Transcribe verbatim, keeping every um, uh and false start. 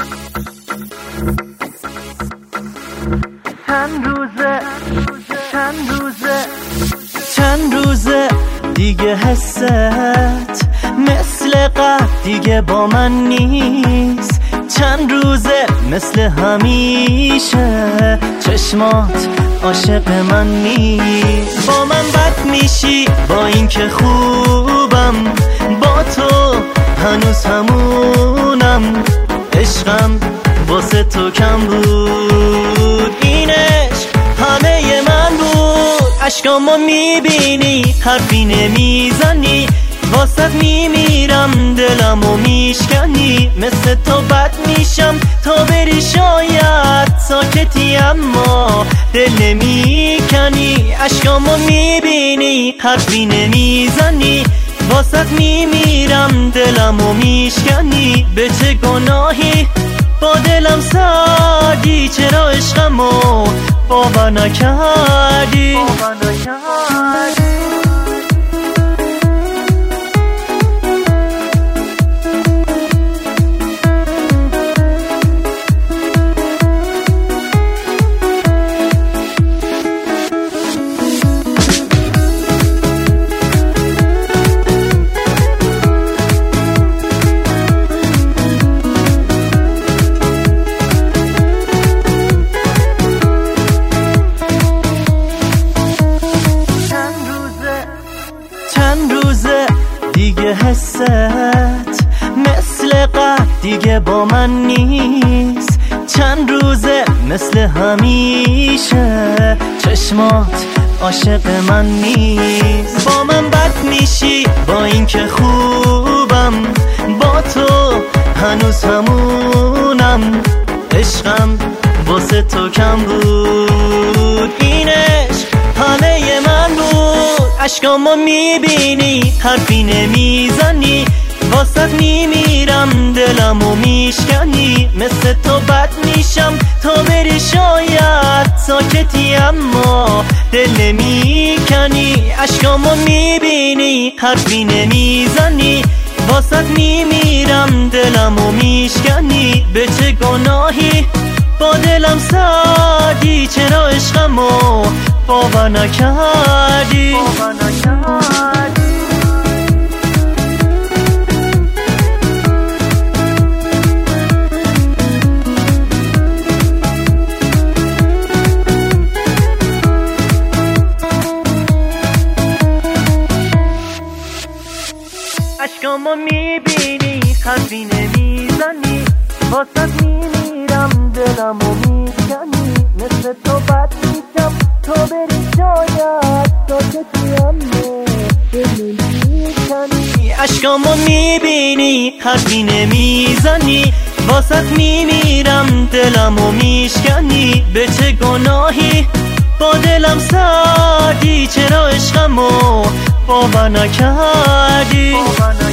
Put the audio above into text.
چند روزه چند روزه چند روزه دیگه حست مثل قبل دیگه با من نیست. چند روزه مثل همیشه چشمات عاشق من نیست. با من بد میشی با این که خوبم، با تو هنوز همونم. عشقم واسه تو کم بود، این عشق همه من بود. عشقامو میبینی حرفی نمیزنی، واسط میمیرم دلمو میشکنی. مثل تو بد میشم تا بری شاید ساکتی اما دل نمیکنی. عشقامو میبینی حرفی نمیزنی، واسط میمیرم دلمو میشکنی. به چه گناهی با دلم سردی، چرا عشقمو باور نکردی؟ باور نکردی. دیگه حست مثل قبل دیگه با من نیست. چند روزه مثل همیشه چشمات عاشق من نیست. با من بد میشی با این که خوبم، با تو هنوز همونم. عشقم واسه تو کم بود، این عشق همه من بود. عشقامو میبینی حرفی نمیزنی، واسط میمیرم دلمو میشکنی. مثل تو بد میشم تا بری شاید ساکتی اما دل نمیکنی. عشقامو میبینی حرفی نمیزنی، واسط میمیرم دلمو میشکنی. به چه گناهی با دلم سردی، چرا عشقمو باور نکردی؟ باور نکردی. عشقامو میبینی حرفی نمیزنی، واسط میمیرم دلمو میشکنی. مثل تو بد میشم تو بری شاید ساکتی اما دل نمیکنی. عشقامو میبینی حرفی نمیزنی، واسط میمیرم دلمو میشکنی. به چه گناهی با دلم سردی، چرا عشقمو باور نکردی؟